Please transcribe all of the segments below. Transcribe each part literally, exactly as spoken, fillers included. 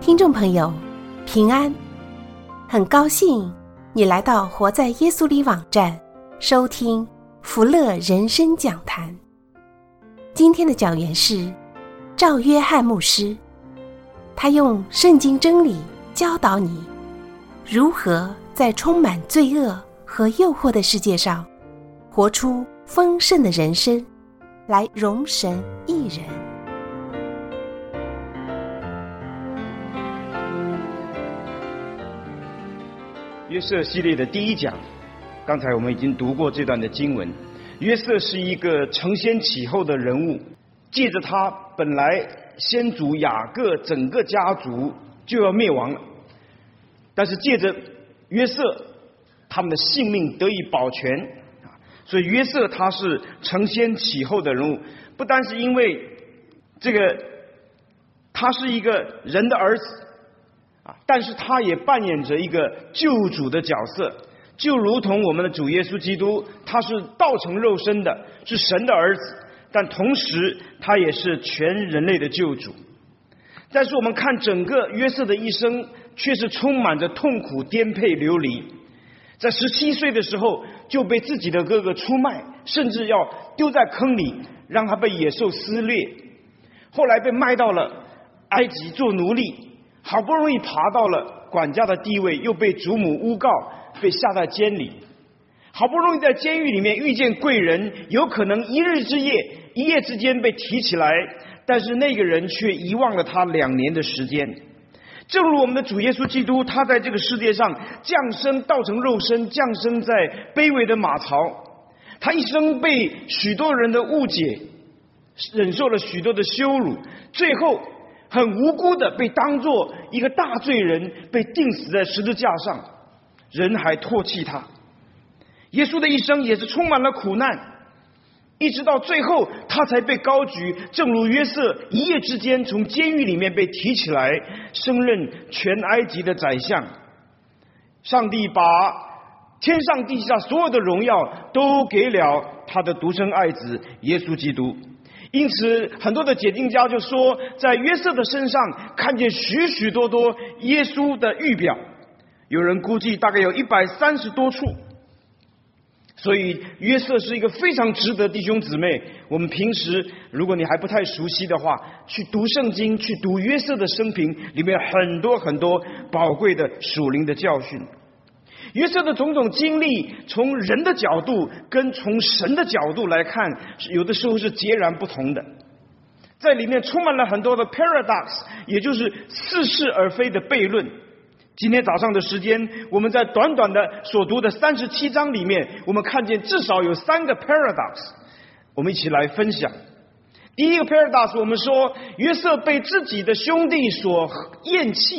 听众朋友，平安，很高兴你来到活在耶稣里网站收听福乐人生讲坛。今天的讲员是赵约翰牧师，他用圣经真理教导你如何在充满罪恶和诱惑的世界上活出丰盛的人生，来荣神益人。 约瑟系列的第一讲，刚才我们已经读过这段的经文。约瑟是一个承先启后的人物，借着他本来先祖雅各整个家族就要灭亡了，但是借着约瑟他们的性命得以保全，所以约瑟他是承先启后的人物，不单是因为这个他是一个人的儿子，但是他也扮演着一个救主的角色，就如同我们的主耶稣基督，他是道成肉身的，是神的儿子，但同时他也是全人类的救主。但是我们看整个约瑟的一生，却是充满着痛苦、颠沛流离。在十七岁的时候就被自己的哥哥出卖，甚至要丢在坑里，让他被野兽撕裂。后来被卖到了埃及做奴隶，好不容易爬到了管家的地位，又被祖母诬告，被下在监里。好不容易在监狱里面遇见贵人，有可能一日之夜一夜之间被提起来，但是那个人却遗忘了他两年的时间。正如我们的主耶稣基督，他在这个世界上降生，道成肉身，降生在卑微的马槽，他一生被许多人的误解，忍受了许多的羞辱，最后很无辜的被当作一个大罪人，被钉死在十字架上，人还唾弃他。耶稣的一生也是充满了苦难，一直到最后他才被高举，正如约瑟一夜之间从监狱里面被提起来，升任全埃及的宰相。上帝把天上地下所有的荣耀都给了他的独生爱子耶稣基督。因此很多的解经家就说，在约瑟的身上看见许许多多耶稣的预表，有人估计大概有一百三十多处。所以约瑟是一个非常值得弟兄姊妹，我们平时如果你还不太熟悉的话，去读圣经，去读约瑟的生平，里面很多很多宝贵的属灵的教训。约瑟的种种经历，从人的角度跟从神的角度来看，有的时候是截然不同的。在里面充满了很多的 paradox， 也就是似是而非的悖论。今天早上的时间，我们在短短的所读的三十七章里面，我们看见至少有三个 paradox， 我们一起来分享。第一个 paradox， 我们说约瑟被自己的兄弟所厌弃，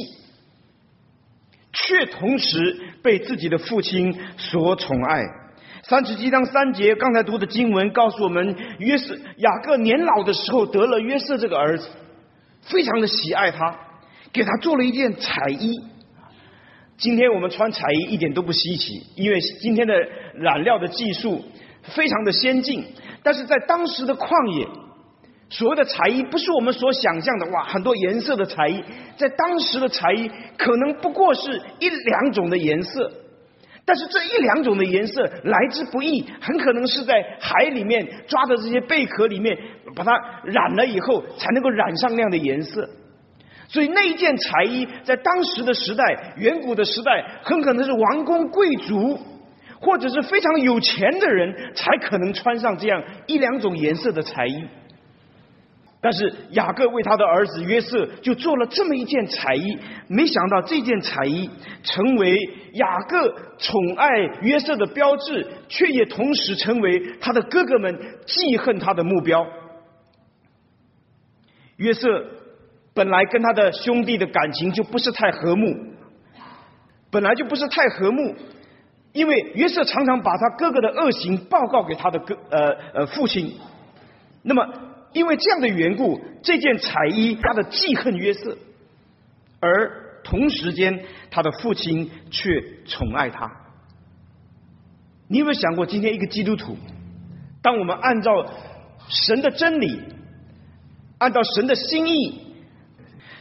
却同时被自己的父亲所宠爱。三十七章三节刚才读的经文告诉我们，约瑟雅各年老的时候得了约瑟这个儿子，非常的喜爱他，给他做了一件彩衣。今天我们穿彩衣一点都不稀奇，因为今天的染料的技术非常的先进，但是在当时的旷野，所谓的彩衣不是我们所想象的哇很多颜色的彩衣，在当时的彩衣可能不过是一两种的颜色，但是这一两种的颜色来之不易，很可能是在海里面抓的这些贝壳里面把它染了以后才能够染上那样的颜色。所以那一件彩衣在当时的时代，远古的时代，很可能是王公贵族或者是非常有钱的人才可能穿上这样一两种颜色的彩衣。但是雅各为他的儿子约瑟就做了这么一件彩衣，没想到这件彩衣成为雅各宠爱约瑟的标志，却也同时成为他的哥哥们记恨他的目标。约瑟本来跟他的兄弟的感情就不是太和睦，本来就不是太和睦，因为约瑟常常把他哥哥的恶行报告给他的哥呃呃父亲。那么因为这样的缘故，这件彩衣他的记恨约瑟，而同时间他的父亲却宠爱他。你有没有想过，今天一个基督徒，当我们按照神的真理，按照神的心意，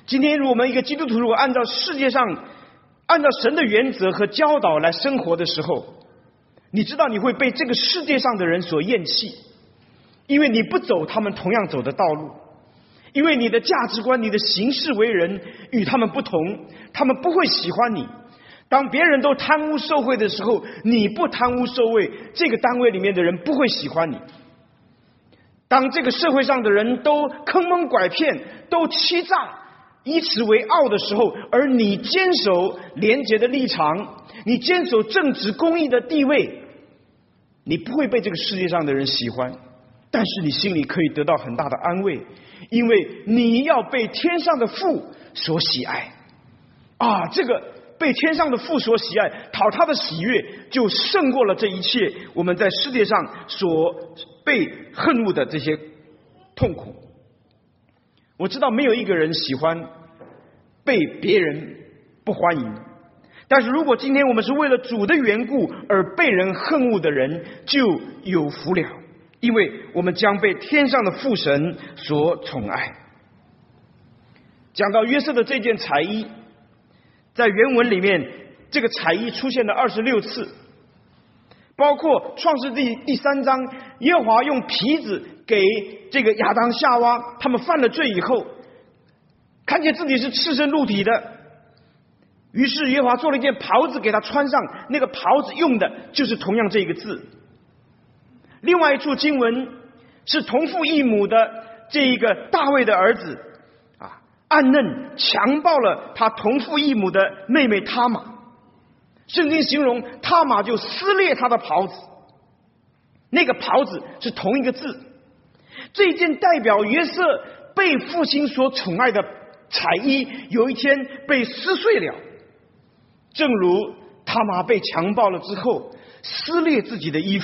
今天我们一个基督徒如果按照世界上按照神的原则和教导来生活的时候，你知道你会被这个世界上的人所厌弃，因为你不走他们同样走的道路，因为你的价值观、你的行事为人与他们不同，他们不会喜欢你。当别人都贪污受贿的时候，你不贪污受贿，这个单位里面的人不会喜欢你。当这个社会上的人都坑蒙拐骗，都欺诈，以此为傲的时候，而你坚守廉洁的立场，你坚守正直公义的地位，你不会被这个世界上的人喜欢，但是你心里可以得到很大的安慰，因为你要被天上的父所喜爱啊！这个被天上的父所喜爱，讨他的喜悦，就胜过了这一切我们在世界上所被恨恶的这些痛苦。我知道没有一个人喜欢被别人不欢迎，但是如果今天我们是为了主的缘故而被人恨恶的人，就有福了，因为我们将被天上的父神所宠爱。讲到约瑟的这件彩衣，在原文里面这个彩衣出现了二十六次，包括创世纪第三章，耶和华用皮子给这个亚当夏娃，他们犯了罪以后，看见自己是赤身露体的，于是耶和华做了一件袍子给他穿上，那个袍子用的就是同样这个字。另外一处经文是同父异母的这一个大卫的儿子啊，暗嫩强暴了他同父异母的妹妹他玛，圣经形容他玛就撕裂他的袍子，那个袍子是同一个字。这件代表约瑟被父亲所宠爱的彩衣，有一天被撕碎了，正如他玛被强暴了之后撕裂自己的衣服。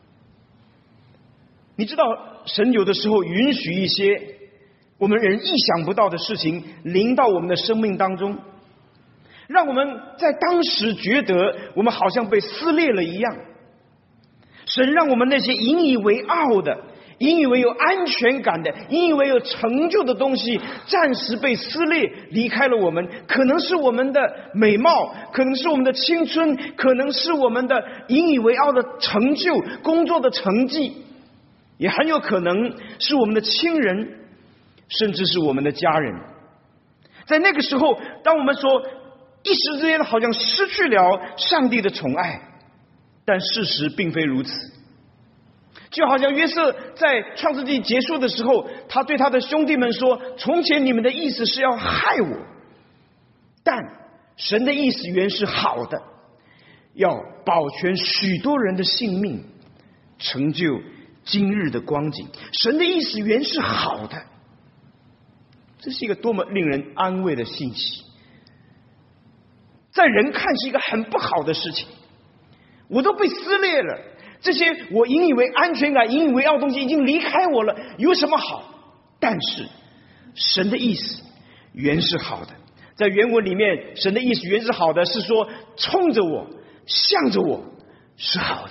你知道神有的时候允许一些我们人意想不到的事情临到我们的生命当中，让我们在当时觉得我们好像被撕裂了一样。神让我们那些引以为傲的、引以为有安全感的、引以为有成就的东西暂时被撕裂，离开了我们。可能是我们的美貌，可能是我们的青春，可能是我们的引以为傲的成就、工作的成绩，也很有可能是我们的亲人，甚至是我们的家人。在那个时候，当我们说一时之间好像失去了上帝的宠爱，但事实并非如此。就好像约瑟在创世纪结束的时候，他对他的兄弟们说，从前你们的意思是要害我，但神的意思原是好的，要保全许多人的性命，成就今日的光景。神的意思原是好的，这是一个多么令人安慰的信息。在人看是一个很不好的事情，我都被撕裂了，这些我引以为安全感、引以为傲的东西已经离开我了，有什么好？但是神的意思原是好的。在原文里面，神的意思原是好的，是说冲着我、向着我是好的。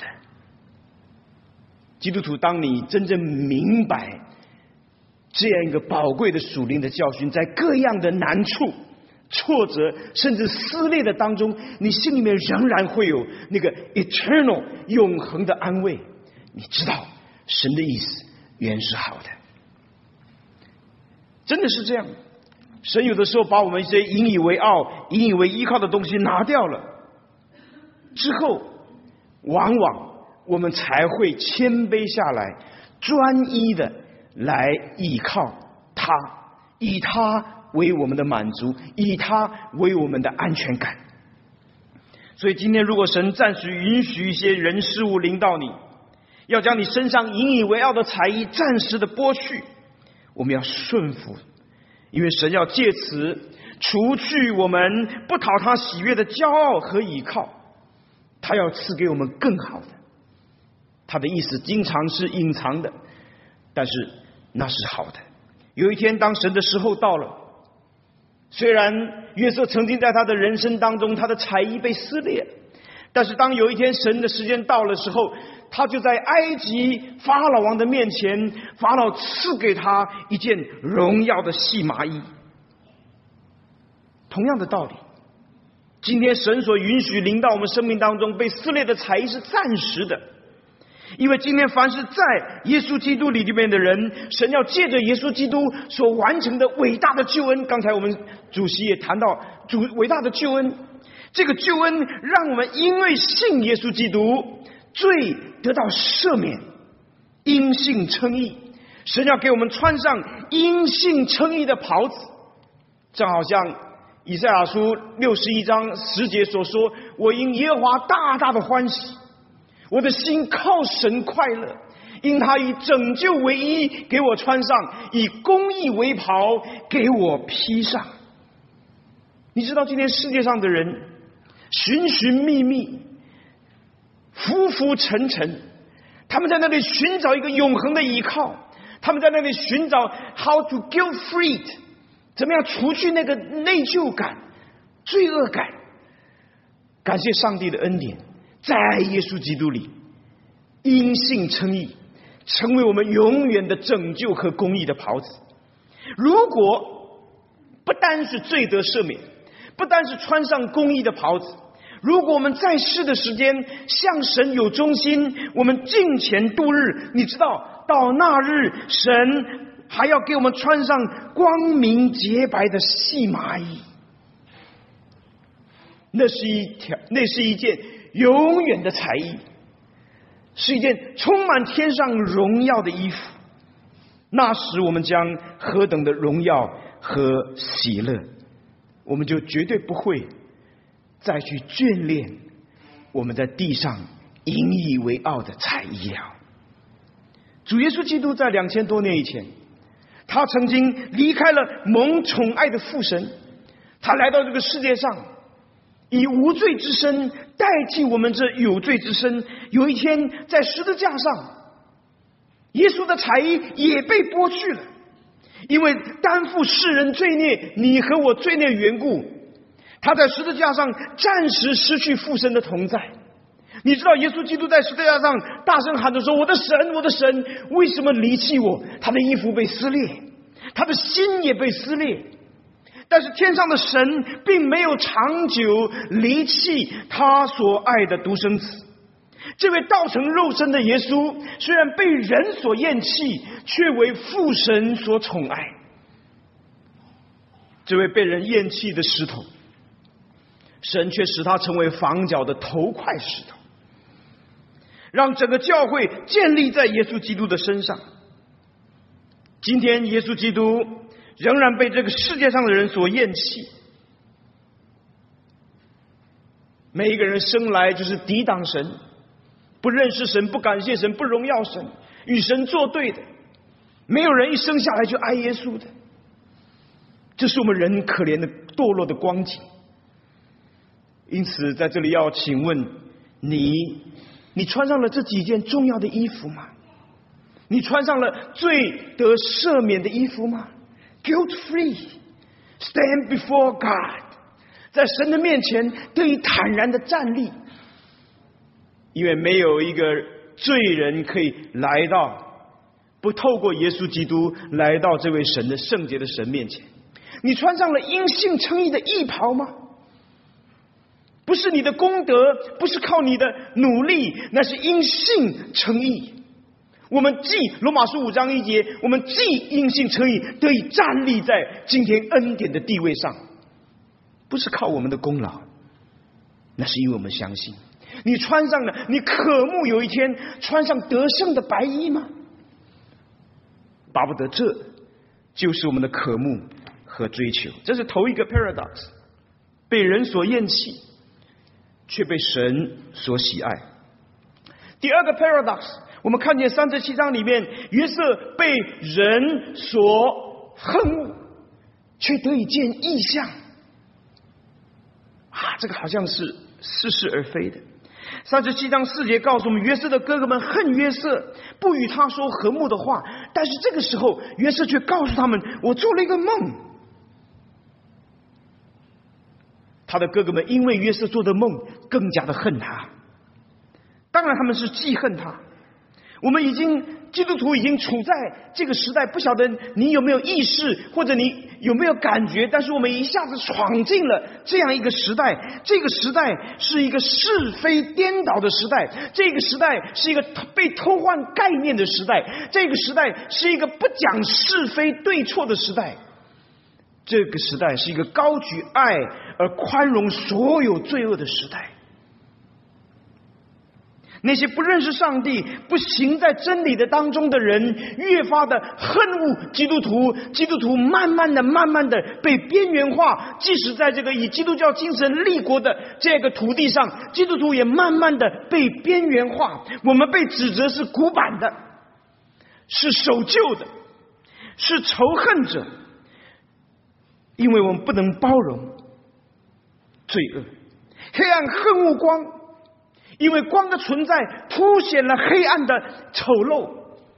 基督徒，当你真正明白这样一个宝贵的属灵的教训，在各样的难处、挫折甚至撕裂的当中，你心里面仍然会有那个 eternal 永恒的安慰。你知道神的意思原是好的，真的是这样。神有的时候把我们一些引以为傲、引以为依靠的东西拿掉了之后，往往我们才会谦卑下来，专一的来依靠他，以他为我们的满足，以他为我们的安全感。所以今天如果神暂时允许一些人事物临到你，要将你身上引以为傲的才艺暂时的剥去，我们要顺服，因为神要借此除去我们不讨他喜悦的骄傲和倚靠，他要赐给我们更好的。他的意思经常是隐藏的，但是那是好的。有一天当神的时候到了，虽然约瑟曾经在他的人生当中他的才艺被撕裂，但是当有一天神的时间到了时候，他就在埃及法老王的面前，法老赐给他一件荣耀的细麻衣。 同样的道理，今天神所允许临到我们生命当中被撕裂的才艺是暂时的，因为今天凡是在耶稣基督里面的人，神要借着耶稣基督所完成的伟大的救恩，刚才我们主席也谈到主伟大的救恩，这个救恩让我们因为信耶稣基督，罪得到赦免，因信称义。神要给我们穿上因信称义的袍子，正好像以赛亚书六十一章十节所说，我因耶和华大大的欢喜，我的心靠神快乐，因他以拯救为衣给我穿上，以公义为袍给我披上。你知道今天世界上的人寻寻觅觅，浮浮沉沉，他们在那里寻找一个永恒的依靠，他们在那里寻找 how to get free， 怎么样除去那个内疚感、罪恶感。感谢上帝的恩典，在耶稣基督里因信称义，成为我们永远的拯救和公义的袍子。如果不单是罪得赦免，不单是穿上公义的袍子，如果我们在世的时间向神有忠心，我们敬虔度日，你知道到那日神还要给我们穿上光明洁白的细麻衣，那是一条，那是一件永远的彩衣，是一件充满天上荣耀的衣服。那时我们将何等的荣耀和喜乐，我们就绝对不会再去眷恋我们在地上引以为傲的彩衣了。主耶稣基督在两千多年以前，他曾经离开了蒙宠爱的父神，他来到这个世界上，以无罪之身代替我们这有罪之身。有一天在十字架上，耶稣的彩衣也被剥去了，因为担负世人罪孽，你和我罪孽的缘故，他在十字架上暂时失去父神的同在。你知道耶稣基督在十字架上大声喊着说，我的神，我的神，为什么离弃我？他的衣服被撕裂，他的心也被撕裂。但是天上的神并没有长久离弃他所爱的独生子。这位道成肉身的耶稣，虽然被人所厌弃，却为父神所宠爱。这位被人厌弃的石头，神却使他成为房角的头块石头，让整个教会建立在耶稣基督的身上。今天耶稣基督仍然被这个世界上的人所厌弃。每一个人生来就是抵挡神，不认识神，不感谢神，不荣耀神，与神作对的。没有人一生下来就爱耶稣的，这是我们人可怜的堕落的光景。因此在这里要请问你，你穿上了这几件重要的衣服吗？你穿上了罪得赦免的衣服吗？ Guilt free, stand before God， 在神的面前得以坦然的站立。因为没有一个罪人可以来到，不透过耶稣基督来到这位神的圣洁的神面前。你穿上了因信称义的义袍吗？不是你的功德，不是靠你的努力，那是因信称义。我们既罗马书五章一节，我们既因信称义，得以站立在今天恩典的地位上，不是靠我们的功劳，那是因为我们相信。你穿上了，你渴慕有一天穿上得胜的白衣吗？巴不得这就是我们的渴慕和追求。这是头一个 paradox， 被人所厌弃，却被神所喜爱。第二个 paradox， 我们看见三十七章里面，约瑟被人所恨恶，却得以见异象。啊，这个好像是似是而非的。三十七章四节告诉我们，约瑟的哥哥们恨约瑟，不与他说和睦的话。但是这个时候，约瑟却告诉他们，我做了一个梦。他的哥哥们因为约瑟做的梦更加的恨他，当然他们是记恨他。我们已经基督徒已经处在这个时代，不晓得你有没有意识，或者你有没有感觉，但是我们一下子闯进了这样一个时代。这个时代是一个是非颠倒的时代，这个时代是一个被偷换概念的时代，这个时代是一个不讲是非对错的时代，这个时代是一个高举爱而宽容所有罪恶的时代。那些不认识上帝、不行在真理的当中的人，越发的恨恶基督徒。基督徒慢慢的、慢慢的被边缘化。即使在这个以基督教精神立国的这个土地上，基督徒也慢慢的被边缘化。我们被指责是古板的，是守旧的，是仇恨者，因为我们不能包容罪恶。黑暗恨恶光，因为光的存在凸显了黑暗的丑陋。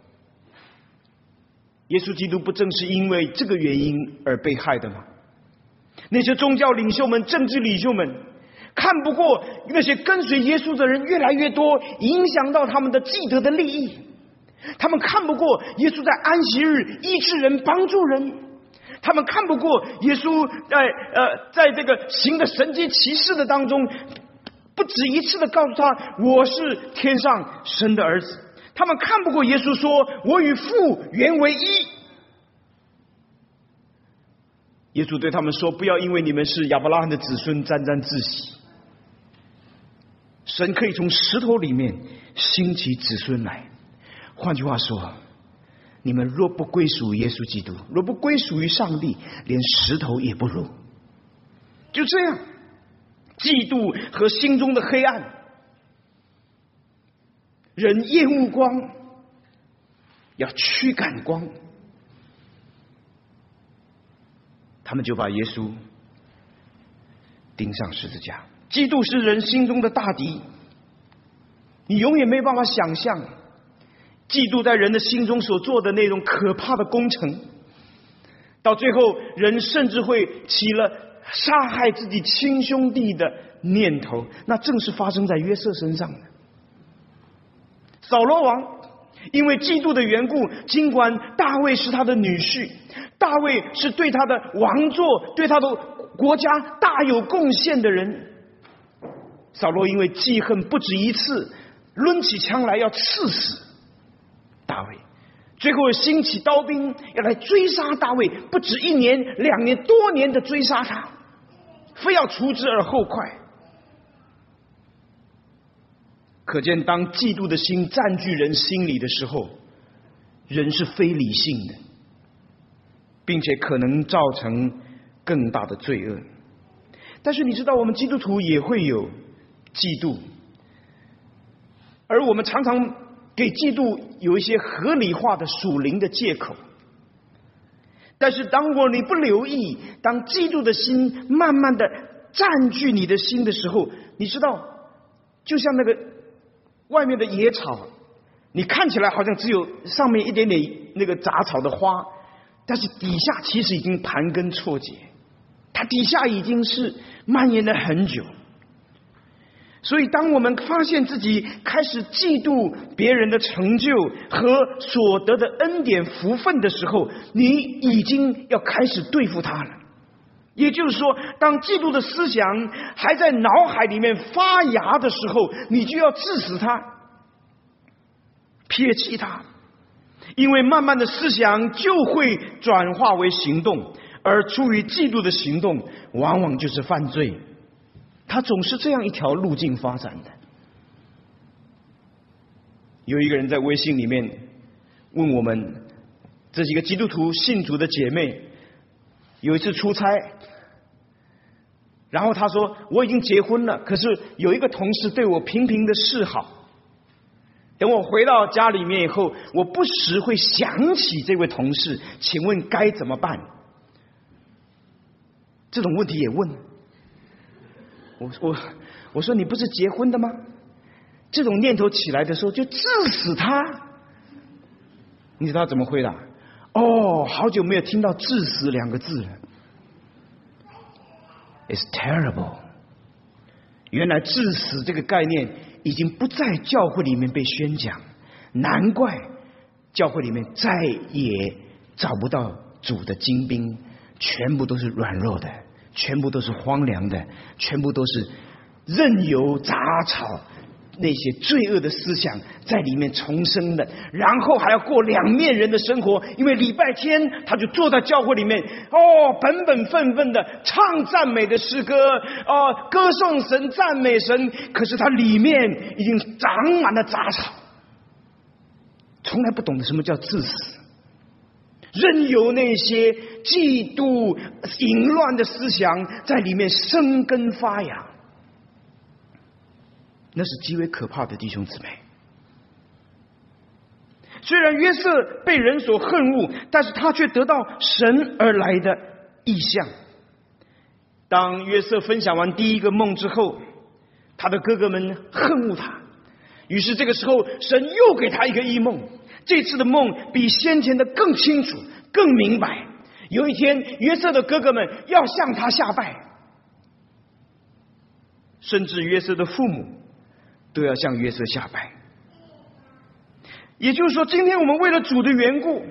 耶稣基督不正是因为这个原因而被害的吗？那些宗教领袖们、政治领袖们看不过那些跟随耶稣的人越来越多，影响到他们的既得的利益。他们看不过耶稣在安息日医治人、帮助人，他们看不过耶稣在呃在这个行的神迹奇事的当中，不止一次的告诉他，我是天上神的儿子。他们看不过耶稣说，我与父原为一。耶稣对他们说，不要因为你们是亚伯拉罕的子孙沾沾自喜。神可以从石头里面兴起子孙来。换句话说，你们若不归属耶稣基督，若不归属于上帝，连石头也不如。就这样，嫉妒和心中的黑暗，人厌恶光，要驱赶光，他们就把耶稣钉上十字架。嫉妒是人心中的大敌，你永远没办法想象嫉妒在人的心中所做的那种可怕的工程。到最后，人甚至会起了杀害自己亲兄弟的念头，那正是发生在约瑟身上的。扫罗王因为嫉妒的缘故，尽管大卫是他的女婿，大卫是对他的王座、对他的国家大有贡献的人，扫罗因为记恨不止一次，抡起枪来要刺死大卫，最后兴起刀兵要来追杀大卫，不止一年、两年、多年的追杀他，非要除之而后快。可见当嫉妒的心占据人心里的时候，人是非理性的，并且可能造成更大的罪恶。但是你知道，我们基督徒也会有嫉妒，而我们常常给嫉妒有一些合理化的属灵的借口。但是当我你不留意，当嫉妒的心慢慢的占据你的心的时候，你知道，就像那个外面的野草，你看起来好像只有上面一点点那个杂草的花，但是底下其实已经盘根错节，它底下已经是蔓延了很久。所以当我们发现自己开始嫉妒别人的成就和所得的恩典福分的时候，你已经要开始对付他了。也就是说，当嫉妒的思想还在脑海里面发芽的时候，你就要治死它，撇弃它，因为慢慢的思想就会转化为行动，而出于嫉妒的行动往往就是犯罪。它总是这样一条路径发展的。有一个人在微信里面问我们，这几个基督徒信主的姐妹有一次出差，然后他说，我已经结婚了，可是有一个同事对我频频的示好，等我回到家里面以后，我不时会想起这位同事，请问该怎么办？这种问题也问我我我说，你不是结婚的吗？这种念头起来的时候就治死他。你知道怎么回答？哦，好久没有听到治死两个字了。It's terrible。 原来治死这个概念已经不在教会里面被宣讲，难怪教会里面再也找不到主的精兵，全部都是软弱的，全部都是荒凉的，全部都是任由杂草那些罪恶的思想在里面重生的，然后还要过两面人的生活。因为礼拜天他就坐在教会里面，哦，本本分分的唱赞美的诗歌，哦，歌颂神，赞美神，可是他里面已经长满了杂草，从来不懂得什么叫自私，任由那些嫉妒淫乱的思想在里面生根发芽，那是极为可怕的，弟兄姊妹。虽然约瑟被人所恨恶，但是他却得到神而来的意象。当约瑟分享完第一个梦之后，他的哥哥们恨恶他，于是这个时候神又给他一个异梦，这次的梦比先前的更清楚更明白。有一天约瑟的哥哥们要向他下拜，甚至约瑟的父母都要向约瑟下拜。也就是说，今天我们为了主的缘故，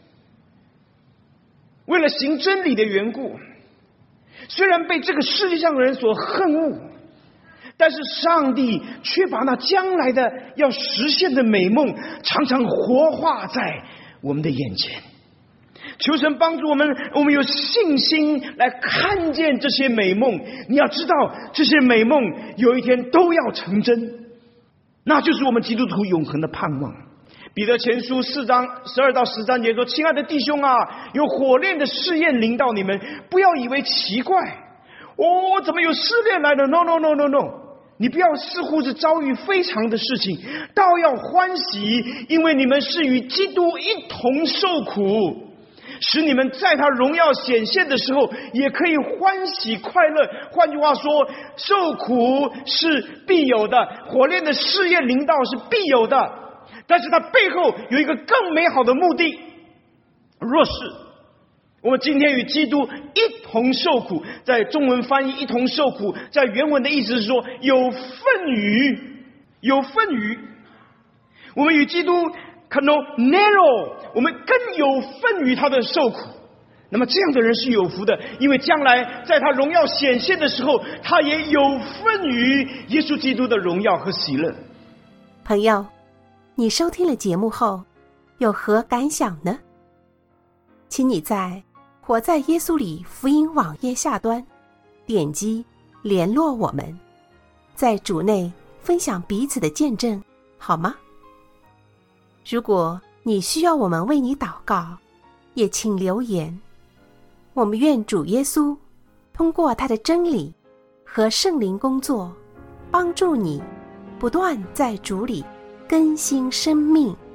为了行真理的缘故，虽然被这个世界上的人所恨恶，但是上帝却把那将来的要实现的美梦常常活化在我们的眼前。求神帮助我们，我们有信心来看见这些美梦。你要知道，这些美梦有一天都要成真，那就是我们基督徒永恒的盼望。彼得前书四章十二到十三节说：亲爱的弟兄啊，有火炼的试验临到你们，不要以为奇怪，哦，怎么有试炼来了？ No no no no no， 你不要似乎是遭遇非常的事情，倒要欢喜，因为你们是与基督一同受苦，使你们在他荣耀显现的时候也可以欢喜快乐。换句话说，受苦是必有的，火炼的试验临到是必有的，但是它背后有一个更美好的目的。若是我们今天与基督一同受苦，在中文翻译一同受苦，在原文的意思是说有份于有份于我们与基督Canonero， 我们更有份于他的受苦。那么这样的人是有福的，因为将来在他荣耀显现的时候，他也有份于耶稣基督的荣耀和喜乐。 朋友，你收听了节目后有何感想呢？请你在活在耶稣里福音网页下端点击联络我们，在主内分享彼此的见证，好吗？如果你需要我们为你祷告，也请留言。我们愿主耶稣通过他的真理和圣灵工作，帮助你不断在主里更新生命。